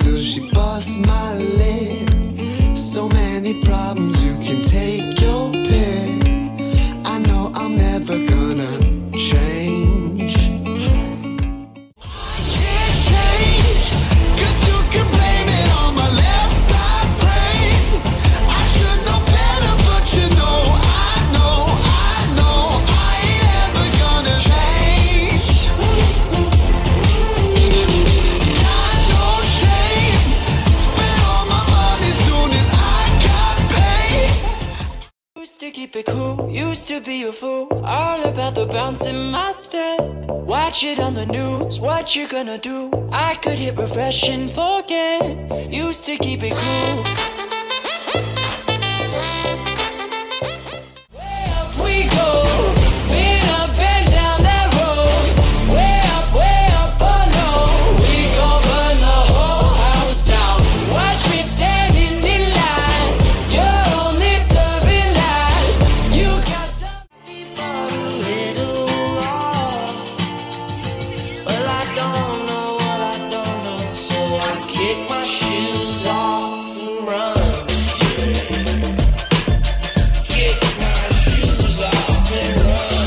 till she busts my lid. So many problems, you can take your pick. I know I'm never gonna change. I can't change, 'cause you can blame it on my left side brain. I should know better, but you know I ain't ever gonna change. Got no shame, spent all my money soon as I got paid. Used to keep it cool, used to be a fool, all about the bounce in my step. Watch it on the news, what you gonna do? I could hit refresh and forget. Used to keep it cool. Way up we go, been up and down that road. Way up, oh no, we gon' burn the whole house down. Watch me standing in line, you're only serving lies. You got something but a little off. Well, I don't know what I don't know, so I kick my shoes off and run. Kick my shoes off and run.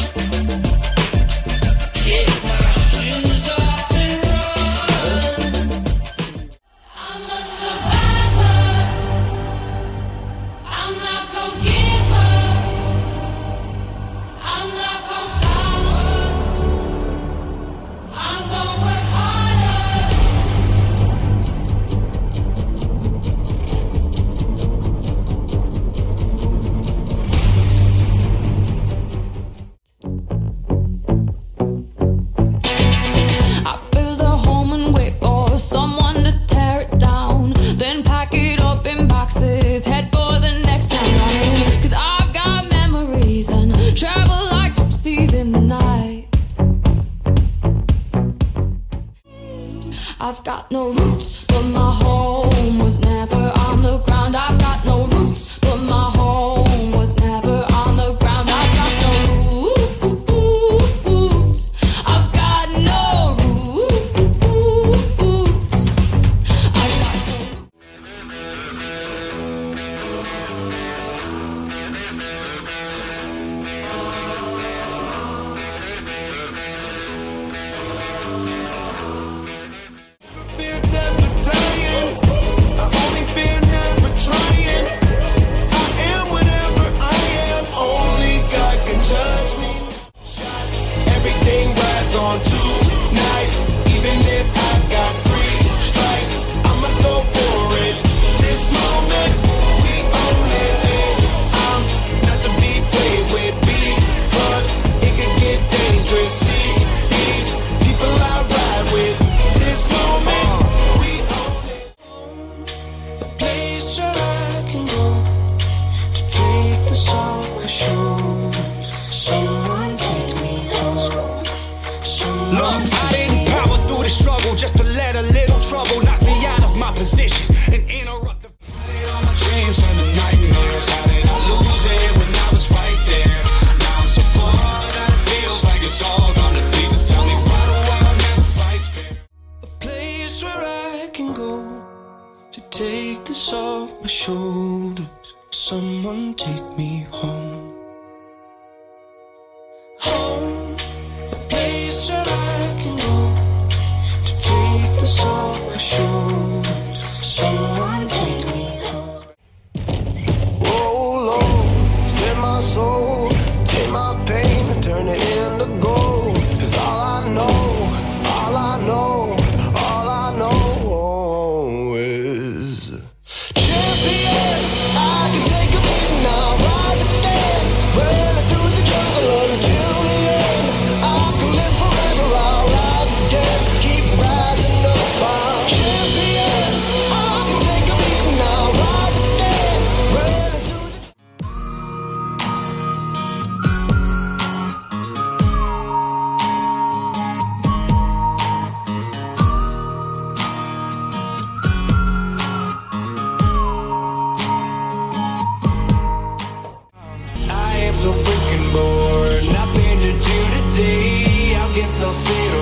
Kick my shoes off and run. I'm a survivor. I'm not gonna give up. I'm not gonna stop. I'm gonna work harder. I build a home and wait for someone to tear it down. Then pack it up in boxes, head for the next town running. 'Cause I've got memories and travel like gypsies in the night. I've got no roots, but my home was never on the ground. I've got no roots, but my home was never on the ground. I've got no roots. I've got no roots. I've got no Fear never dying, I only fear never trying. I am whatever I am, only God can judge me. Everything rides on tonight, even if I got 3 strikes, I'ma go for it. This moment, we own it. I'm not to be played with, because it can get dangerous. See these people I ride with. This moment, we own it. A place where I can go to take this off my shoulders. Someone take me home. Look, I didn't power through the struggle just to let a little trouble knock me out of my position and interrupt the all my dreams and the nightmares. How did I lose it when I was right there? Now I'm so far that it feels like it's all gonna please. Just tell me why the world never fights fair. A place where I can go to take this off my shoulders. Someone take me home. Home. A place where I can go to take this off my shoulders. Someone take me home. Oh Lord, set my soul, take my pain and turn it into gold. 'Cause all I know is champion. I can take a beating, I'll rise again. Running through the jungle until the end. I can live forever, I'll rise again. Keep rising up, I'm champion. I can take a beating, I'll rise again. Running through the I am so freaking bored, nothing to do today. I guess I'll sit